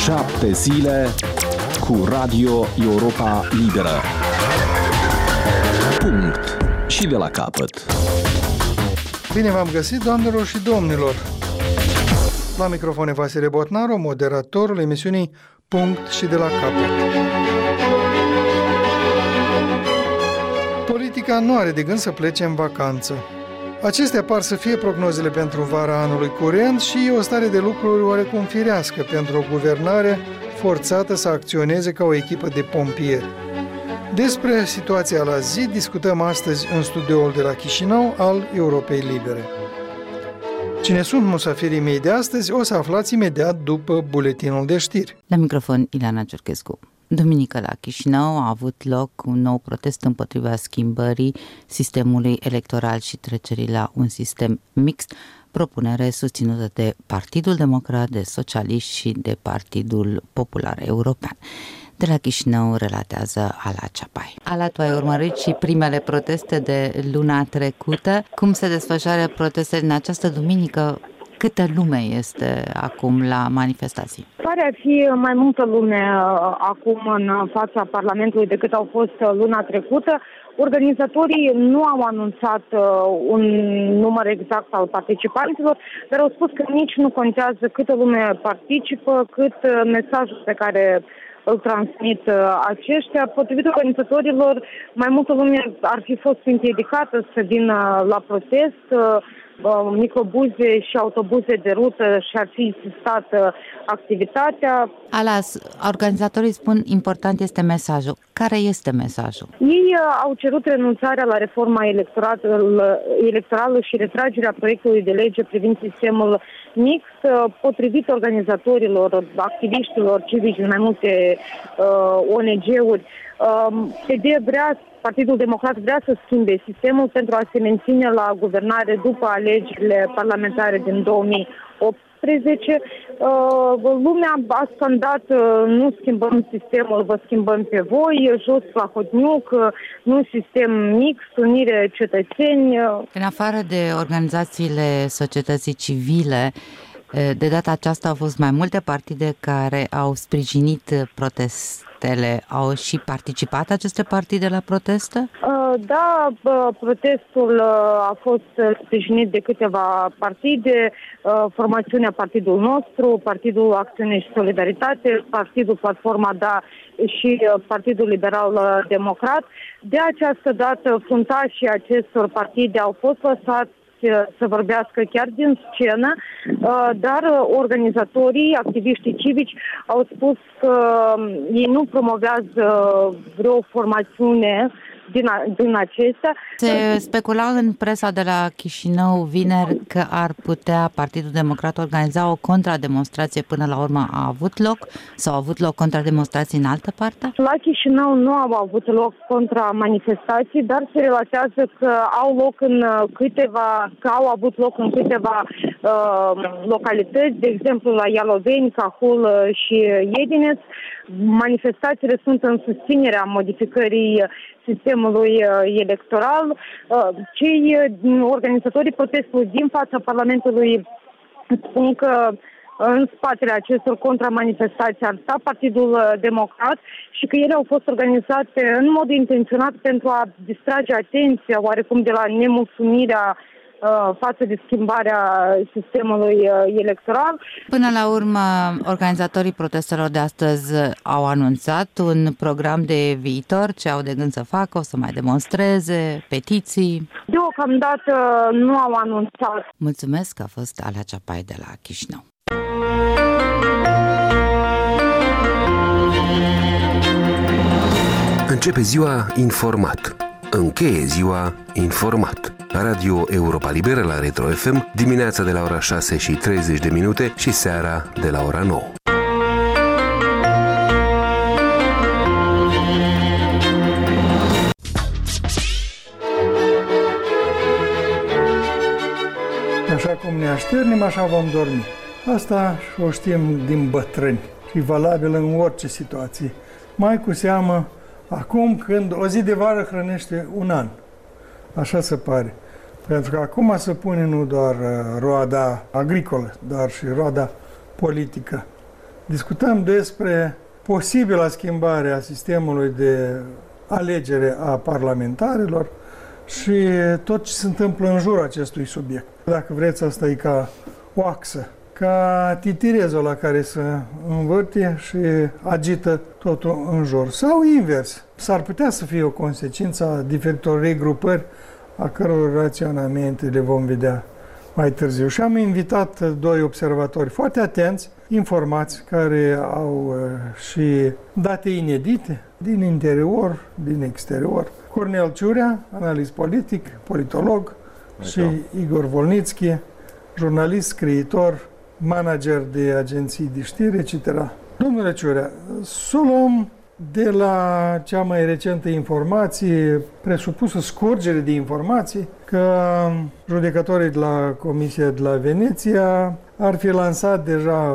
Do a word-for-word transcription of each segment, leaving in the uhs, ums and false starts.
Șapte zile cu Radio Europa Liberă. Punct. Și de la capăt. Bine v-am găsit, doamnelor și domnilor! La microfon Vasile Botnaru, moderatorul emisiunii Punct și de la capăt. Politica nu are de gând să plece în vacanță. Acestea par să fie prognozele pentru vara anului curent și o stare de lucruri oarecum firească pentru o guvernare forțată să acționeze ca o echipă de pompieri. Despre situația la zi discutăm astăzi în studioul de la Chișinău al Europei Libere. Cine sunt musafirii mei de astăzi o să aflați imediat după buletinul de știri. La microfon Ileana Ciorchescu. Duminică la Chișinău a avut loc un nou protest împotriva schimbării sistemului electoral și trecerii la un sistem mixt, propunere susținută de Partidul Democrat, de Socialiști și de Partidul Popular European. De la Chișinău relatează Ala Ceapai. Ala, tu ai urmărit și primele proteste de luna trecută. Cum se desfășoară protestele în această duminică? Câtă lume este acum la manifestații? Pare a fi mai multă lume acum în fața Parlamentului decât au fost luna trecută. Organizatorii nu au anunțat un număr exact al participanților, dar au spus că nici nu contează câtă lume participă, cât mesajul pe care îl transmit aceștia. Potrivit organizatorilor, mai multă lume ar fi fost împiedicată să vină la protest. Microbuze și autobuze de rută și-ar fi insistat activitatea. Alas, organizatorii spun important este mesajul. Care este mesajul? Ei au cerut renunțarea la reforma electorală, electorală și retragerea proiectului de lege privind sistemul mixt. Potrivit organizatorilor, activiștilor civici din mai multe uh, O N G-uri, uh, P D vrea Partidul Democrat vrea să schimbe sistemul pentru a se menține la guvernare după alegerile parlamentare din două mii optsprezece. Lumea a scandat: nu schimbăm sistemul, vă schimbăm pe voi, jos la hotniuc, nu sistem mixt, unire cetățeni. În afară de organizațiile societății civile, de data aceasta au fost mai multe partide care au sprijinit protestele. Au și participat aceste partide la proteste? Da, protestul a fost sprijinit de câteva partide, formațiunea Partidul Nostru, Partidul Acțiune și Solidaritate, Partidul Platforma Da și Partidul Liberal Democrat. De această dată, fruntașii acestor partide au fost lăsați să vorbească chiar din scenă, dar organizatorii, activiștii civici au spus că ei nu promovează vreo formațiune din, a, din acestea. Se specula în presa de la Chișinău vineri că ar putea Partidul Democrat organiza o contrademonstrație. Până la urmă a avut loc sau a avut loc contrademonstrații în altă parte? La Chișinău nu au avut loc contramanifestații, dar se relatează că au loc în câteva, că au avut loc în câteva uh, localități, de exemplu la Ialoveni, Cahul și Iedineț. Manifestațiile sunt în susținerea modificării sistemului electoral. Cei organizatorii protestului din fața Parlamentului spun că în spatele acestor contramanifestații ar sta Partidul Democrat și că ele au fost organizate în mod intenționat pentru a distrage atenția oarecum de la nemulțumirea față de schimbarea sistemului electoral. Până la urmă, organizatorii protestelor de astăzi au anunțat un program de viitor, ce au de gând să facă, o să mai demonstreze, petiții. Deocamdată nu au anunțat. Mulțumesc, că a fost Ala Ceapai de la Chișinău. Începe ziua informat. Încheie ziua informat. Radio Europa Liberă la Retro F M, dimineața de la ora șase și treizeci de minute și seara de la ora nouă. Așa cum ne așternim, așa vom dormi. Asta o știm din bătrâni și valabil în orice situație. Mai cu seamă acum când o zi de vară hrănește un an. Așa se pare. Pentru că acum se pune nu doar roada agricolă, dar și roada politică. Discutăm despre posibila schimbare a sistemului de alegere a parlamentarilor și tot ce se întâmplă în jurul acestui subiect. Dacă vreți, asta e ca o axă, ca titirezul la care se învârte și agită totul în jur. Sau invers. S-ar putea să fie o consecință a diferitor regrupări a căror raționamente le vom vedea mai târziu. Și am invitat doi observatori foarte atenți, informați, care au și date inedite din interior, din exterior. Cornel Ciurea, analist politic, politolog, și Igor Volnitski, jurnalist, scriitor, manager de agenții de știri, et cetera. Domnule Ciurea, să luăm de la cea mai recentă informație, presupusă scurgere de informații, că judecătorii de la Comisia de la Veneția ar fi lansat deja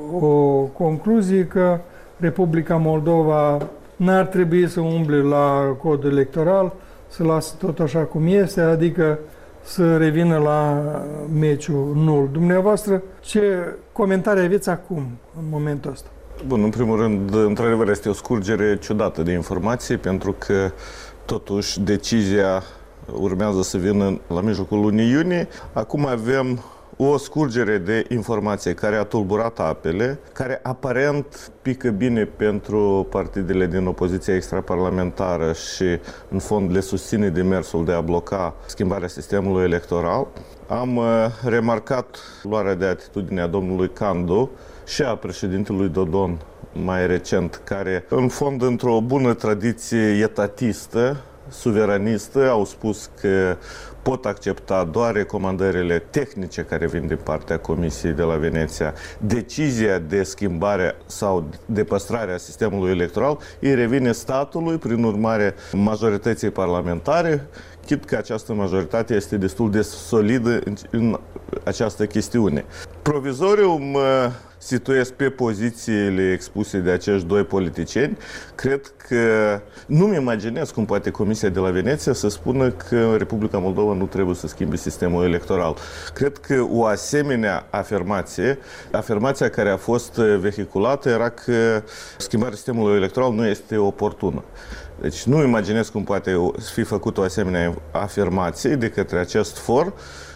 o concluzie că Republica Moldova n-ar trebui să umble la codul electoral, să lasă tot așa cum este, adică să revină la meciul nul. Dumneavoastră, ce comentarii aveți acum, în momentul ăsta? Bun, în primul rând, într-adevăr, este o scurgere ciudată de informații, pentru că, totuși, decizia urmează să vină la mijlocul lunii iunie. Acum avem o scurgere de informație care a tulburat apele, care aparent pică bine pentru partidele din opoziția extraparlamentară și, în fond, le susține demersul de a bloca schimbarea sistemului electoral. Am remarcat luarea de atitudine a domnului Candu și a președintelui Dodon mai recent, care, în fond, într-o bună tradiție etatistă, suveranistă, au spus că pot accepta doar recomandările tehnice care vin din partea Comisiei de la Veneția. Decizia de schimbare sau de păstrare a sistemului electoral îi revine statului, prin urmare majorității parlamentare, chit că această majoritate este destul de solidă în, în această chestiune. Provizoriu mă situez pe pozițiile expuse de acești doi politicieni. Cred că nu-mi imaginez cum poate Comisia de la Veneția să spună că Republica Moldova nu trebuie să schimbe sistemul electoral. Cred că o asemenea afirmație, afirmația care a fost vehiculată era că schimbarea sistemului electoral nu este oportună. Deci nu imaginez cum poate fi făcută o asemenea afirmație de către acest for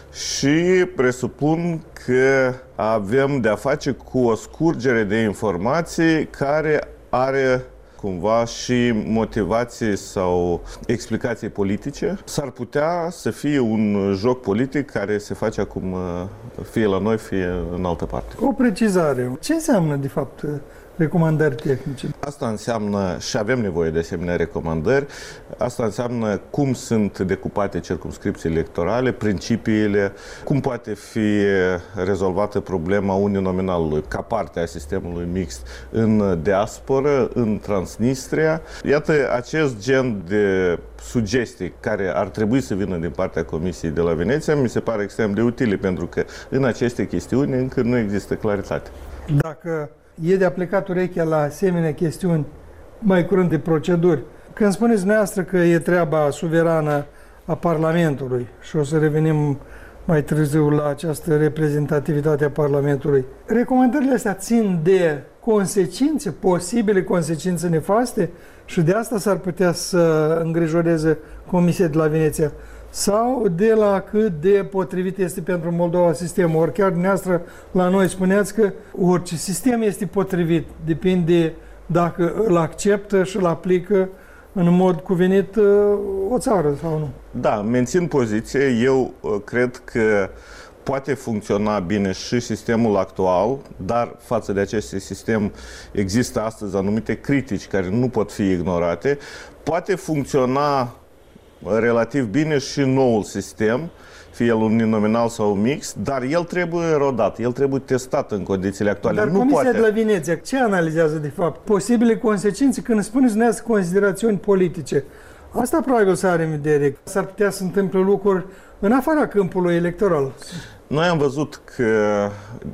și presupun că avem de-a face cu o scurgere de informații care are cumva și motivații sau explicații politice. S-ar putea să fie un joc politic care se face acum fie la noi, fie în altă parte. O precizare. Ce înseamnă, de fapt, recomandări tehnice? Asta înseamnă, și avem nevoie de asemenea recomandări, asta înseamnă cum sunt decupate circumscripții electorale, principiile, cum poate fi rezolvată problema uninominalului ca parte a sistemului mixt în diasporă, în Transnistria. Iată, acest gen de sugestii care ar trebui să vină din partea Comisiei de la Veneția mi se pare extrem de utile, pentru că în aceste chestiuni încă nu există claritate. Dacă e de aplicat urechea la asemenea chestiuni mai curând de proceduri, când spuneți dumneavoastră că e treaba suverană a Parlamentului și o să revenim mai târziu la această reprezentativitate a Parlamentului, recomandările astea țin de consecințe, posibile consecințe nefaste și de asta s-ar putea să îngrijoreze Comisia de la Veneția, sau de la cât de potrivit este pentru Moldova sistemul. Ori chiar dumneavoastră la noi spuneați că orice sistem este potrivit, depinde dacă îl acceptă și îl aplică în mod cuvenit o țară sau nu. Da, mențin poziție. Eu cred că poate funcționa bine și sistemul actual, dar față de acest sistem există astăzi anumite critici care nu pot fi ignorate. Poate funcționa relativ bine și noul sistem, fie el uninominal sau mixt, dar el trebuie rodat, el trebuie testat în condițiile actuale. Dar nu Comisia poate... de la Veneția ce analizează de fapt? Posibile consecințe când spuneți dumneavoastră considerațiuni politice. Asta probabil să are în vedere. S-ar putea să întâmple lucruri în afara câmpului electoral. Noi am văzut că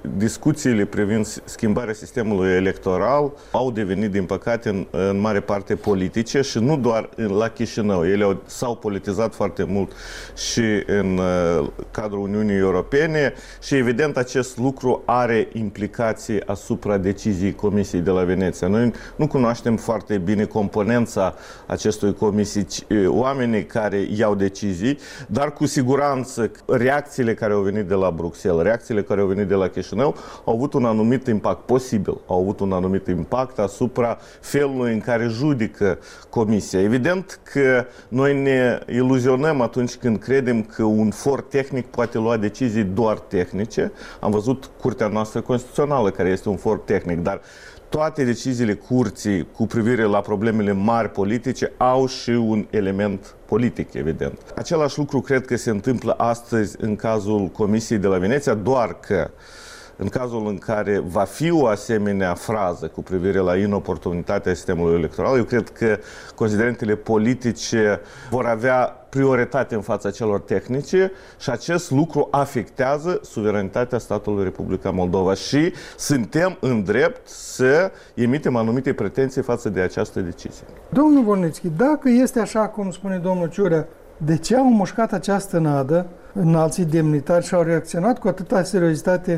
discuțiile privind schimbarea sistemului electoral au devenit, din păcate, în, în mare parte politice și nu doar la Chișinău. Ele au, s-au politizat foarte mult și în uh, cadrul Uniunii Europene și, evident, acest lucru are implicații asupra deciziei Comisiei de la Veneția. Noi nu cunoaștem foarte bine componența acestui comisii, oamenii care iau decizii, dar cu siguranță reacțiile care au venit de la Bruxelles, reacțiile care au venit de la Chișinău au avut un anumit impact, posibil, au avut un anumit impact asupra felului în care judică Comisia. Evident că noi ne iluzionăm atunci când credem că un for tehnic poate lua decizii doar tehnice. Am văzut Curtea noastră Constituțională, care este un for tehnic, dar toate deciziile curții cu privire la problemele mari politice au și un element politic, evident. Același lucru cred că se întâmplă astăzi în cazul Comisiei de la Veneția, doar că în cazul în care va fi o asemenea frază cu privire la inoportunitatea sistemului electoral, eu cred că considerentele politice vor avea prioritate în fața celor tehnice și acest lucru afectează suveranitatea statului Republica Moldova și suntem în drept să emitem anumite pretenții față de această decizie. Domnul Volnițchi, dacă este așa cum spune domnul Ciurea, de ce au mușcat această nadă înalții demnitari și au reacționat cu atâta seriozitate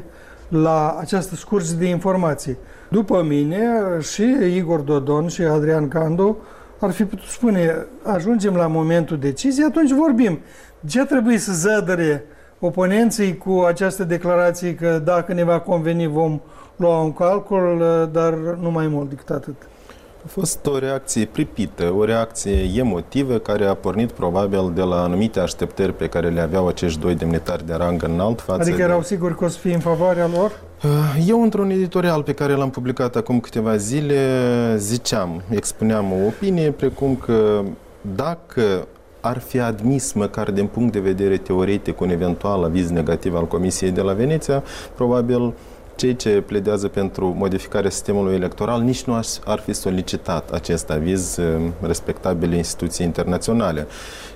la această scurgere de informații? După mine, și Igor Dodon și Adrian Candu ar fi putut spune, ajungem la momentul deciziei, atunci vorbim. Ce trebuie să zădăre oponenții cu această declarație că dacă ne va conveni vom lua un calcul, dar nu mai mult decât atât? A fost o reacție pripită, o reacție emotivă care a pornit probabil de la anumite așteptări pe care le aveau acești doi demnitari de rang înalt față Adică de... erau siguri că o să fie în favoarea lor? Eu, într-un editorial pe care l-am publicat acum câteva zile, ziceam, expuneam o opinie precum că dacă ar fi admis măcar din punct de vedere teoretic un eventual aviz negativ al Comisiei de la Veneția, probabil cei ce pledează pentru modificarea sistemului electoral nici nu ar fi solicitat acest aviz respectabile instituții internaționale.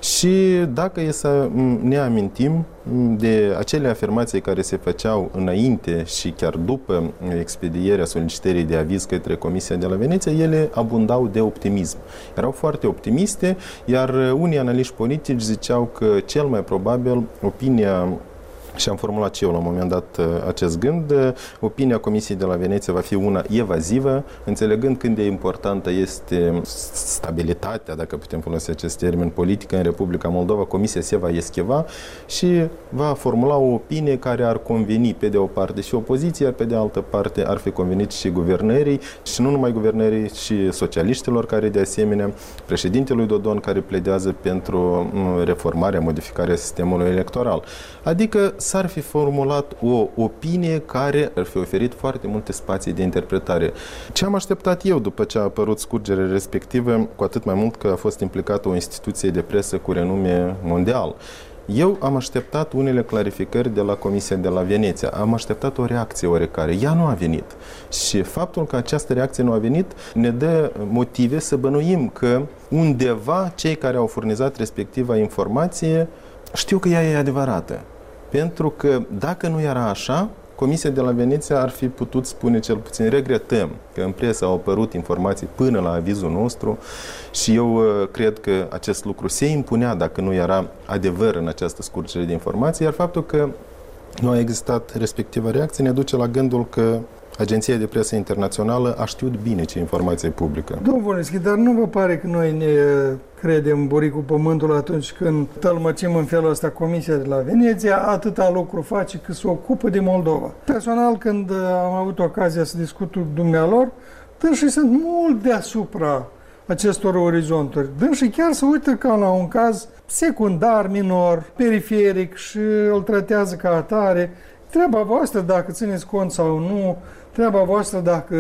Și dacă e să ne amintim de acele afirmații care se făceau înainte și chiar după expedierea solicitării de aviz către Comisia de la Veneția, ele abundau de optimism. Erau foarte optimiste, iar unii analiști politici ziceau că cel mai probabil opinia, și am formulat și eu la un moment dat acest gând, opinia Comisiei de la Veneția va fi una evazivă, înțelegând cât de importantă este stabilitatea, dacă putem folosi acest termen, politică în Republica Moldova. Comisia se va escheva și va formula o opinie care ar conveni pe de o parte și opoziția, pe de altă parte ar fi convenit și guvernării, și nu numai guvernării, și socialiștilor, care de asemenea, președintelui Dodon, care pledează pentru reformarea, modificarea sistemului electoral. Adică s-ar fi formulat o opinie care ar fi oferit foarte multe spații de interpretare. Ce am așteptat eu după ce a apărut scurgerea respectivă, cu atât mai mult că a fost implicată o instituție de presă cu renume mondial? Eu am așteptat unele clarificări de la Comisia de la Veneția. Am așteptat o reacție oarecare. Ea nu a venit. Și faptul că această reacție nu a venit ne dă motive să bănuim că undeva cei care au furnizat respectiva informație știu că ea e adevărată. Pentru că dacă nu era așa, Comisia de la Veneția ar fi putut spune cel puțin: regretăm că în presă au apărut informații până la avizul nostru și eu uh, cred că acest lucru se impunea dacă nu era adevăr în această scurgere de informații, iar faptul că nu a existat respectiva reacție ne duce la gândul că Agenția de Presă Internațională a știut bine ce informație publică. Domnul Volnițchi, dar nu vă pare că noi ne credem buricul pământul atunci când tălmăcim în felul ăsta Comisia de la Veneția, atâta lucru face că se ocupă de Moldova. Personal, când am avut ocazia să discut cu dumnealor, dânsii sunt mult deasupra acestor orizonturi. Dânsii chiar se uită ca la un caz secundar, minor, periferic și îl tratează ca atare. Treaba voastră dacă țineți cont sau nu, treaba voastră dacă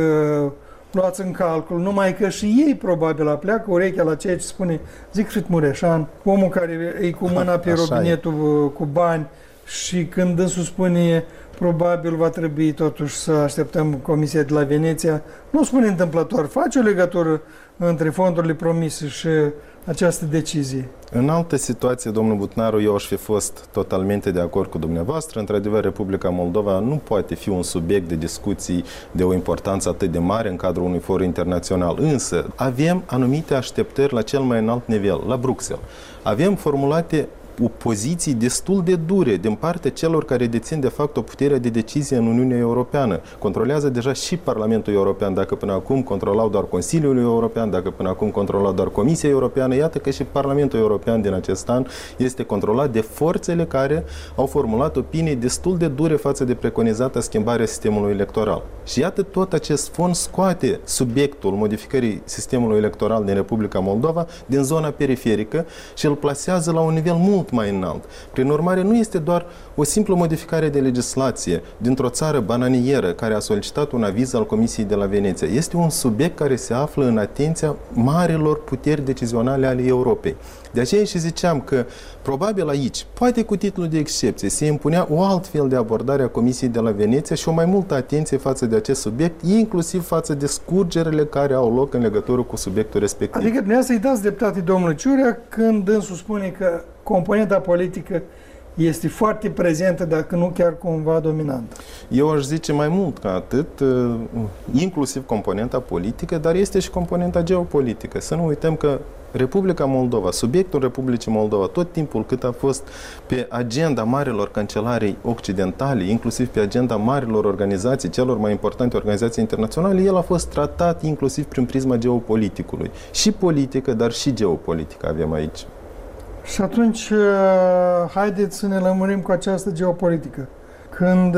luați în calcul, numai că și ei probabil apleacă urechea la ceea ce spune Siegfried Mureșan, omul care e cu mâna pe robinetul cu bani și când dânsul spune probabil va trebui totuși să așteptăm Comisia de la Veneția, nu spune întâmplător, face o legătură între fondurile promise și această decizie? În altă situație, domnul Butnaru, eu aș fi fost totalmente de acord cu dumneavoastră. Într-adevăr, Republica Moldova nu poate fi un subiect de discuții de o importanță atât de mare în cadrul unui for internațional. Însă, avem anumite așteptări la cel mai înalt nivel, la Bruxelles. Avem formulate poziții destul de dure din partea celor care dețin de fapt o putere de decizie în Uniunea Europeană. Controlează deja și Parlamentul European, dacă până acum controlau doar Consiliul European, dacă până acum controlau doar Comisia Europeană, iată că și Parlamentul European din acest an este controlat de forțele care au formulat opinii destul de dure față de preconizată schimbarea sistemului electoral. Și iată, tot acest fond scoate subiectul modificării sistemului electoral din Republica Moldova din zona periferică și îl plasează la un nivel mult mai înalt. Prin urmare, nu este doar o simplă modificare de legislație dintr-o țară bananieră care a solicitat un aviz al Comisiei de la Veneția. Este un subiect care se află în atenția marilor puteri decizionale ale Europei. De aceea și ziceam că probabil aici, poate cu titlul de excepție, se impunea o altfel de abordare a Comisiei de la Veneția și o mai multă atenție față de acest subiect, inclusiv față de scurgerile care au loc în legătură cu subiectul respectiv. Adică dumneavoastră îi dați dreptate domnului Ciurea când dânsul spune că componenta politică este foarte prezentă, dacă nu chiar cumva dominantă. Eu aș zice mai mult ca atât, inclusiv componenta politică, dar este și componenta geopolitică. Să nu uităm că Republica Moldova, subiectul Republicii Moldova, tot timpul cât a fost pe agenda marilor cancelarii occidentale, inclusiv pe agenda marilor organizații, celor mai importante organizații internaționale, el a fost tratat inclusiv prin prisma geopoliticului. Și politică, dar și geopolitică avem aici. Și atunci, haideți să ne lămurim cu această geopolitică. Când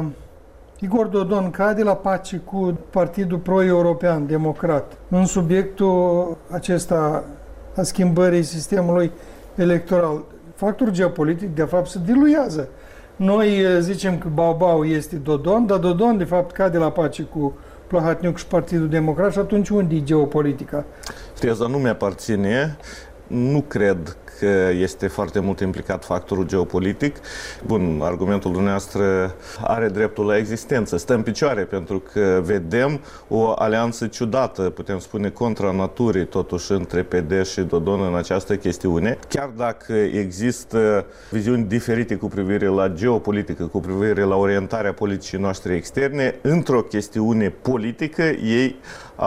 Igor Dodon cade la pace cu Partidul Pro-European Democrat în subiectul acesta a schimbării sistemului electoral, factorul geopolitic, de fapt, se diluează. Noi zicem că Baubau este Dodon, dar Dodon, de fapt, cade la pace cu Plahatniuc și Partidul Democrat și atunci unde e geopolitica? Teza nu mi-aparține. Nu cred că este foarte mult implicat factorul geopolitic. Bun, argumentul dumneavoastră are dreptul la existență, stă în picioare, pentru că vedem o alianță ciudată, putem spune contra naturii, totuși, între P D și Dodon în această chestiune. Chiar dacă există viziuni diferite cu privire la geopolitică, cu privire la orientarea politicii noastre externe, într-o chestiune politică, ei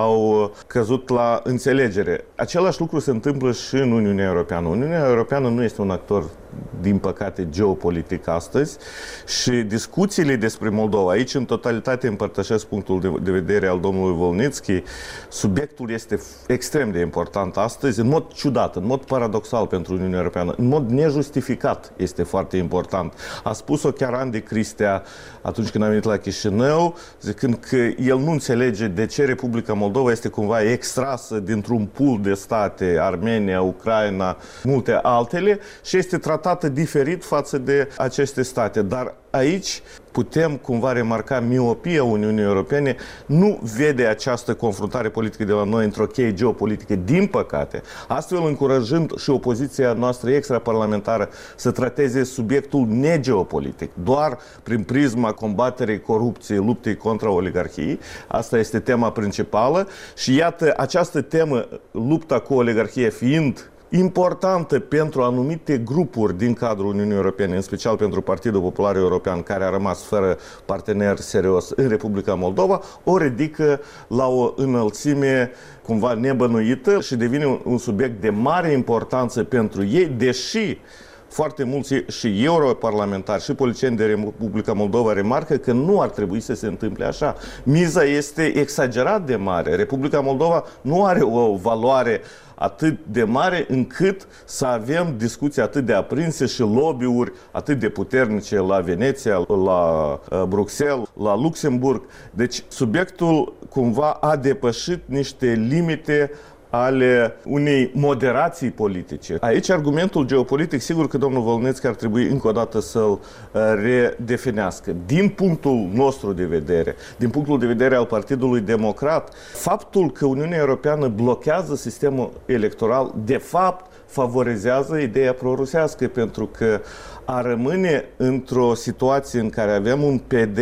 au căzut la înțelegere. Același lucru se întâmplă și în Uniunea Europeană. Uniunea Europeană nu este un actor, din păcate, geopolitic astăzi și discuțiile despre Moldova, aici în totalitate împărtășesc punctul de, de vedere al domnului Volnitski, subiectul este extrem de important astăzi, în mod ciudat, în mod paradoxal pentru Uniunea Europeană, în mod nejustificat este foarte important. A spus-o chiar Andy Cristea atunci când a venit la Chișinău, zicând că el nu înțelege de ce Republica Moldova este cumva extrasă dintr-un pool de state, Armenia, Ucraina, multe altele, și este tratată diferit față de aceste state. Dar aici putem cumva remarca miopia Uniunii Europene, nu vede această confruntare politică de la noi într-o cheie geopolitică, din păcate, astfel încurajând și opoziția noastră extraparlamentară să trateze subiectul negeopolitic, doar prin prisma combaterii corupției, luptei contra oligarhiei. Asta este tema principală și iată, această temă, lupta cu oligarhia fiind importantă pentru anumite grupuri din cadrul Uniunii Europene, în special pentru Partidul Popular European, care a rămas fără partener serios în Republica Moldova, o ridică la o înălțime cumva nebănuită și devine un, un subiect de mare importanță pentru ei, deși foarte mulți și europarlamentari și politicieni de Republica Moldova remarcă că nu ar trebui să se întâmple așa. Miza este exagerat de mare. Republica Moldova nu are o valoare atât de mare încât să avem discuții atât de aprinse și lobby-uri atât de puternice la Veneția, la Bruxelles, la Luxemburg. Deci subiectul cumva a depășit niște limite ale unei moderații politice. Aici argumentul geopolitic, sigur că domnul Volnitski ar trebui încă o dată să-l redefinească. Din punctul nostru de vedere, din punctul de vedere al Partidului Democrat, faptul că Uniunea Europeană blochează sistemul electoral, de fapt, favorizează ideea prorusească, pentru că a rămâne într-o situație în care avem un P D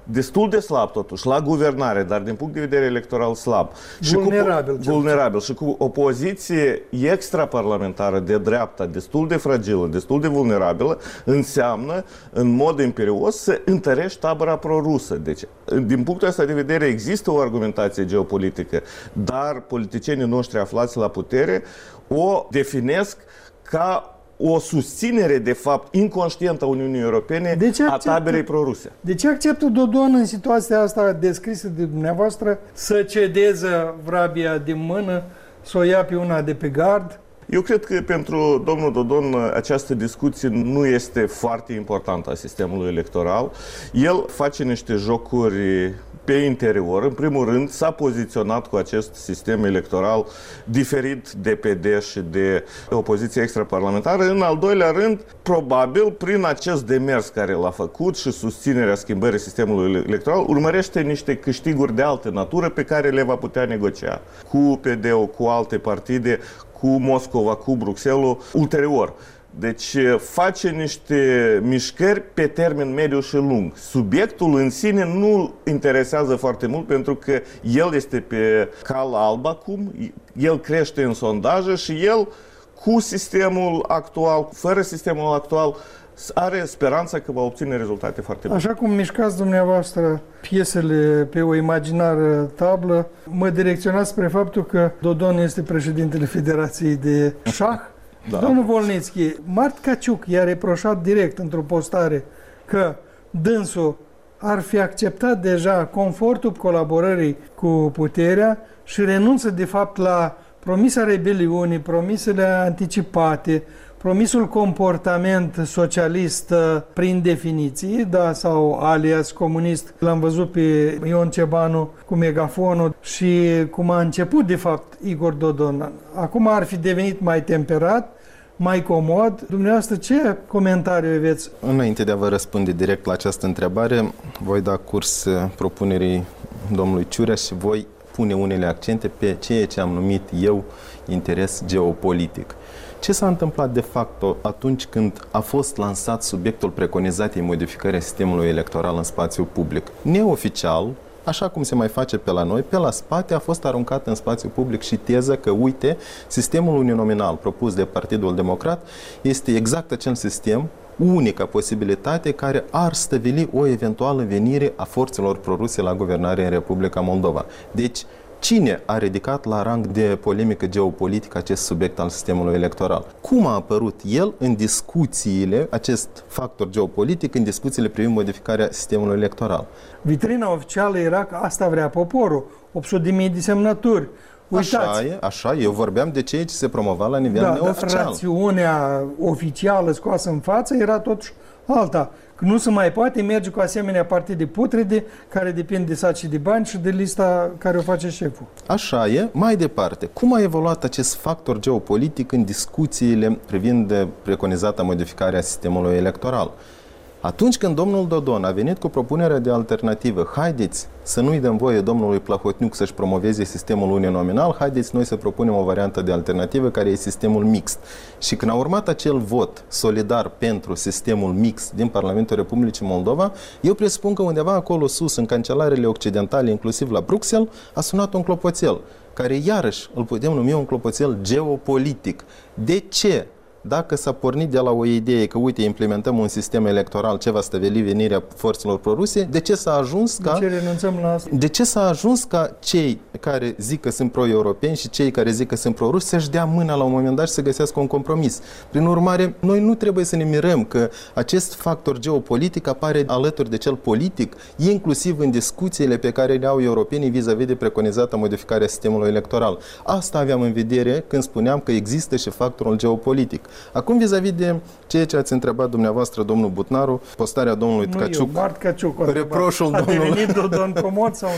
destul de slab totuși, la guvernare, dar din punct de vedere electoral slab. Vulnerabil. Și cu, vulnerabil și cu o poziție extraparlamentară de dreapta destul de fragilă, destul de vulnerabilă, înseamnă în mod imperios să întărești tabăra pro-rusă. Deci, din punctul ăsta de vedere, există o argumentație geopolitică, dar politicienii noștri aflați la putere o definesc ca o susținere, de fapt, inconștientă a Uniunii Europene a taberei pro-ruse. De ce acceptă Dodon în situația asta descrisă de dumneavoastră să cedeze vrabia din mână, să o ia pe una de pe gard? Eu cred că pentru domnul Dodon această discuție nu este foarte importantă a sistemului electoral. El face niște jocuri pe interior. În primul rând, s-a poziționat cu acest sistem electoral diferit de P D și de opoziția extraparlamentară. În al doilea rând, probabil, prin acest demers care l-a făcut și susținerea schimbării sistemului electoral, urmărește niște câștiguri de altă natură pe care le va putea negocia cu P D-ul, cu alte partide, cu Moscova, cu Bruxelles, ulterior. Deci face niște mișcări pe termen mediu și lung. Subiectul în sine nu interesează foarte mult pentru că el este pe cal alb acum, el crește în sondaje și el cu sistemul actual, fără sistemul actual, are speranța că va obține rezultate foarte bune. Așa cum mișcați dumneavoastră piesele pe o imaginară tablă, mă direcționați spre faptul că Dodon este președintele Federației de Șah. Da. Domnul Volnițchi, Mart Caciuc i-a reproșat direct într-o postare că dânsul ar fi acceptat deja confortul colaborării cu puterea și renunță de fapt la promisa rebeliunii, promisele anticipate, promisul comportament socialist prin definiții, da, sau alias comunist. L-am văzut pe Ion Cebanu cu megafonul și cum a început de fapt Igor Dodon. Acum ar fi devenit mai temperat, mai comod. Dumneavoastră, ce comentariu aveți? Înainte de a vă răspunde direct la această întrebare, voi da curs propunerii domnului Ciurea și voi pune unele accente pe ceea ce am numit eu interes geopolitic. Ce s-a întâmplat de fapt atunci când a fost lansat subiectul preconizatei modificării sistemului electoral în spațiu public? Neoficial, așa cum se mai face pe la noi, pe la spate a fost aruncat în spațiu public și teza că, uite, sistemul uninominal propus de Partidul Democrat este exact acel sistem, unica posibilitate care ar stăvili o eventuală venire a forțelor proruse la guvernare în Republica Moldova. Deci, cine a ridicat la rang de polemică geopolitică acest subiect al sistemului electoral? Cum a apărut el în discuțiile, acest factor geopolitic, în discuțiile privind modificarea sistemului electoral? Vitrina oficială era că asta vrea poporul, opt sute de mii de semnături. Uitați. Așa e, așa e. Eu vorbeam de ceea ce se promova la nivel da, neoficial. Rațiunea oficială scoasă în față era totuși alta. Că nu se mai poate merge cu asemenea partide putrede care depind de saci de bani și de lista care o face șeful. Așa e. Mai departe, cum a evoluat acest factor geopolitic în discuțiile privind preconizata modificarea sistemului electoral? Atunci când domnul Dodon a venit cu propunerea de alternativă, haideți să nu-i dăm voie domnului Plahotniuc să-și promoveze sistemul uninominal, haideți noi să propunem o variantă de alternativă care e sistemul mixt. Și când a urmat acel vot solidar pentru sistemul mixt din Parlamentul Republicii Moldova, eu presupun că undeva acolo sus, în cancelarele occidentale, inclusiv la Bruxelles, a sunat un clopoțel, care iarăși îl putem numi un clopoțel geopolitic. De ce? Dacă s-a pornit de la o idee că, uite, implementăm un sistem electoral ce va stăvili venirea forțelor proruse, de ce s-a ajuns ca... De ce renunțăm la asta? De ce s-a ajuns ca cei care zic că sunt pro-europeni și cei care zic că sunt pro-ruși să-și dea mâna la un moment dat și să găsească un compromis? Prin urmare, noi nu trebuie să ne mirăm că acest factor geopolitic apare alături de cel politic, inclusiv în discuțiile pe care le au europenii vis-a-vis de preconizată modificarea sistemului electoral. Asta aveam în vedere când spuneam că există și factorul geopolitic. Acum, vis-a-vis de ceea ce ați întrebat dumneavoastră, domnul Butnaru, postarea domnului nu Caciuc, eu, Mart Caciuc, reproșul a domnului... devenit Dodon comod sau nu?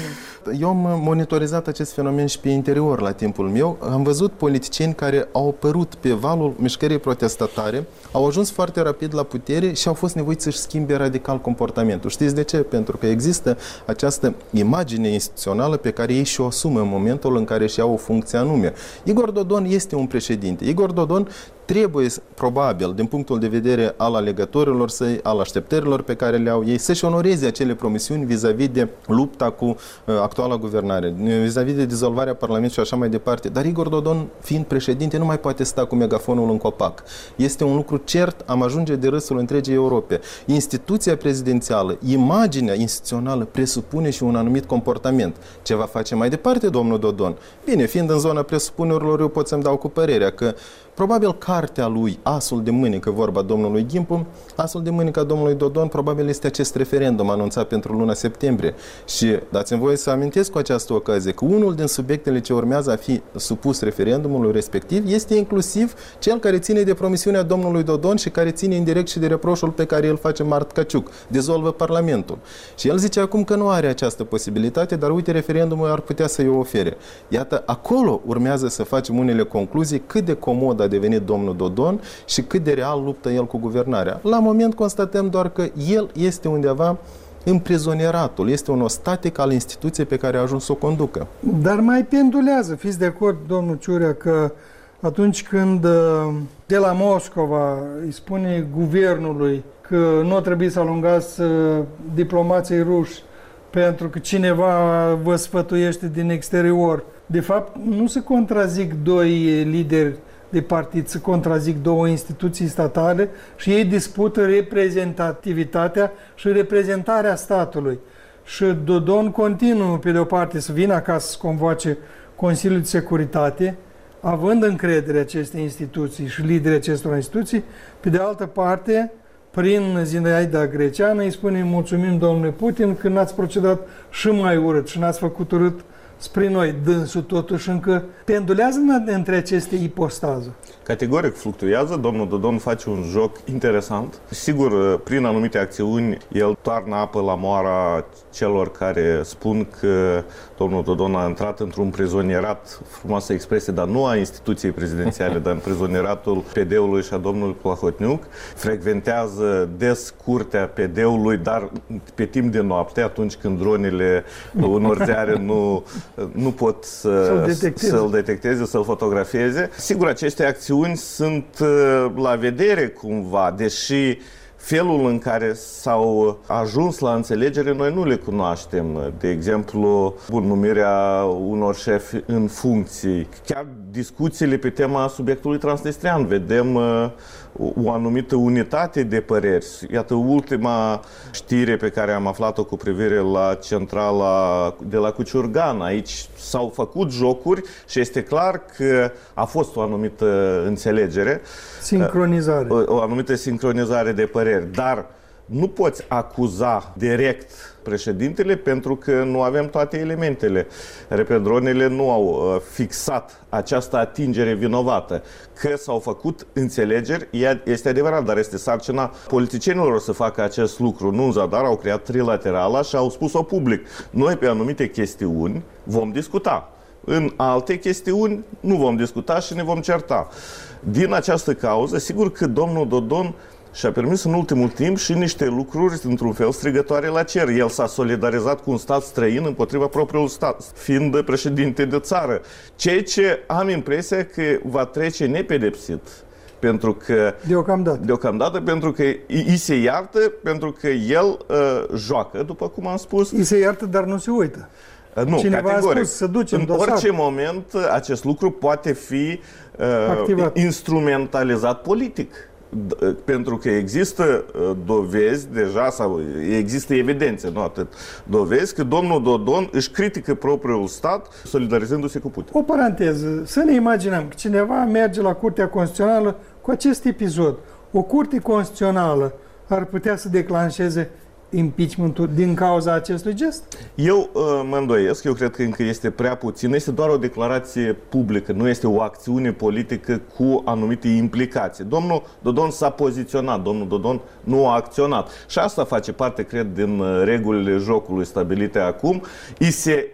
eu am monitorizat acest fenomen și pe interior la timpul meu. Am văzut politicieni care au apărut pe valul mișcării protestatare, au ajuns foarte rapid la putere și au fost nevoiți să-și schimbe radical comportamentul. Știți de ce? Pentru că există această imagine instituțională pe care ei și-o asumă în momentul în care își iau o funcție anume. Igor Dodon este un președinte. Igor Dodon trebuie, probabil, din punctul de vedere al alegătorilor săi, al așteptărilor pe care le au ei, să-și onoreze acele promisiuni vis-a-vis de lupta cu uh, actuala guvernare, vis-a-vis de dizolvarea Parlamentului și așa mai departe. Dar Igor Dodon, fiind președinte, nu mai poate sta cu megafonul în copac. Este un lucru cert, am ajunge de râsul întregii Europe. Instituția prezidențială, imaginea instituțională presupune și un anumit comportament. Ce va face mai departe domnul Dodon? Bine, fiind în zona presupunerilor, eu pot să-mi dau cu părerea că probabil cartea lui, asul de mânică, vorba domnului Gimpu, asul de mânică a domnului Dodon, probabil este acest referendum anunțat pentru luna septembrie. Și dați-mi voie să amintesc cu această ocazie că unul din subiectele ce urmează a fi supus referendumului respectiv este inclusiv cel care ține de promisiunea domnului Dodon și care ține indirect și de reproșul pe care îl face Mart Caciuc, dizolvă Parlamentul. Și el zice acum că nu are această posibilitate, dar uite, referendumul ar putea să-i o ofere. Iată, acolo urmează să facem unele concluzii cât de comod a devenit domnul Dodon și cât de real luptă el cu guvernarea. La moment constatăm doar că el este undeva împrizonieratul, este un ostatic al instituției pe care a ajuns să o conducă. Dar mai pendulează, fiți de acord, domnul Ciurea, că atunci când de la Moscova îi spune guvernului că nu trebuie să alungați diplomații ruși pentru că cineva vă sfătuiește din exterior, de fapt nu se contrazic doi lideri de partid, se contrazic două instituții statale și ei dispută reprezentativitatea și reprezentarea statului. Și Dodon continuă, pe de o parte, să vină acasă să convoace Consiliul de Securitate, având încredere aceste instituții și liderii acestor instituții, pe de altă parte, prin Zinaida Greceană, îi spune mulțumim domnului Putin că n-ați procedat și mai urât și n-ați făcut urât spre noi. Dânsul totuși încă pendulează între aceste ipostaze. Categoric fluctuează, domnul Dodon face un joc interesant. Sigur, prin anumite acțiuni, el toarnă apă la moara celor care spun că domnul Dodon a intrat într-un prizonierat, frumoasă expresie, dar nu a instituției prezidențiale, dar în prizonieratul P D-ului și a domnului Plahotniuc. Frecventează des curtea P D-ului, dar pe timp de noapte, atunci când dronele unor ziare nu, nu pot să, să-l detecteze. să-l detecteze, să-l fotografieze. Sigur, aceste acțiuni sunt la vedere cumva, deși felul în care s-au ajuns la înțelegere noi nu le cunoaștem. De exemplu, bun, numirea unor șefi în funcții, chiar discuțiile pe tema subiectului transnistrian. Vedem uh, o anumită unitate de păreri. Iată ultima știre pe care am aflat-o cu privire la centrala de la Cuciurgan. Aici s-au făcut jocuri și este clar că a fost o anumită înțelegere. Sincronizare. O, o anumită sincronizare de păreri. Dar nu poți acuza direct președintele pentru că nu avem toate elementele. Repet, dronele nu au fixat această atingere vinovată. Că s-au făcut înțelegeri, este adevărat, dar este sarcina politicienilor să facă acest lucru. Nu în zadar, au creat trilaterala și au spus-o public. Noi pe anumite chestiuni vom discuta. În alte chestiuni nu vom discuta și ne vom certa. Din această cauză, sigur că domnul Dodon și-a permis în ultimul timp și niște lucruri, într-un fel, strigătoare la cer. El s-a solidarizat cu un stat străin împotriva propriului stat, fiind președinte de țară. Ceea ce am impresia că va trece nepedepsit. Pentru că, deocamdată. deocamdată, pentru că îi se iartă, pentru că el uh, joacă, după cum am spus. Îi se iartă, dar nu se uită. Nu, cineva categoric. A spus să ducem în dosar. orice moment acest lucru poate fi uh, instrumentalizat politic. Pentru că există dovezi deja, sau există evidențe, nu atât dovezi, că domnul Dodon își critică propriul stat solidarizându-se cu Putin. O paranteză, să ne imaginăm că cineva merge la Curtea Constituțională cu acest episod. O Curte Constituțională ar putea să declanșeze impeachment-ul din cauza acestui gest? Eu uh, mă îndoiesc, eu cred că încă este prea puțin, este doar o declarație publică, nu este o acțiune politică cu anumite implicații. Domnul Dodon s-a poziționat, domnul Dodon nu a acționat și asta face parte, cred, din regulile jocului stabilite acum. I se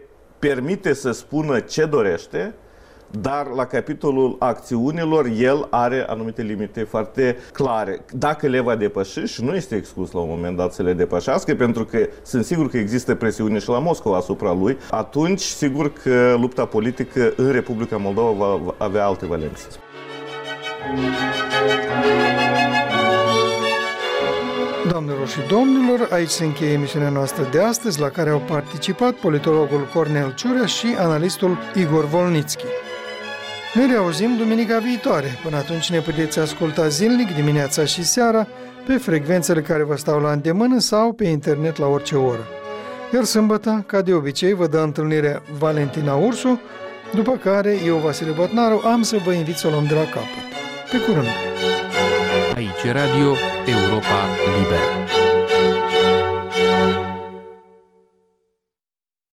permite să spună ce dorește, dar la capitolul acțiunilor el are anumite limite foarte clare. Dacă le va depăși, și nu este exclus la un moment dat să le depășească, pentru că sunt sigur că există presiune și la Moscova asupra lui, atunci sigur că lupta politică în Republica Moldova va avea alte valențe. Doamnelor și domnilor, aici se încheie emisiunea noastră de astăzi, la care au participat politologul Cornel Ciurea și analistul Igor Volnitski. Ne reauzim duminica viitoare. Până atunci ne puteți asculta zilnic, dimineața și seara, pe frecvențele care vă stau la îndemână sau pe internet la orice oră. Iar sâmbătă, ca de obicei, vă dă întâlnirea Valentina Ursu, după care eu, Vasile Botnaru, am să vă invit să o luăm de la capăt. Pe curând! Aici Radio Europa Liberă.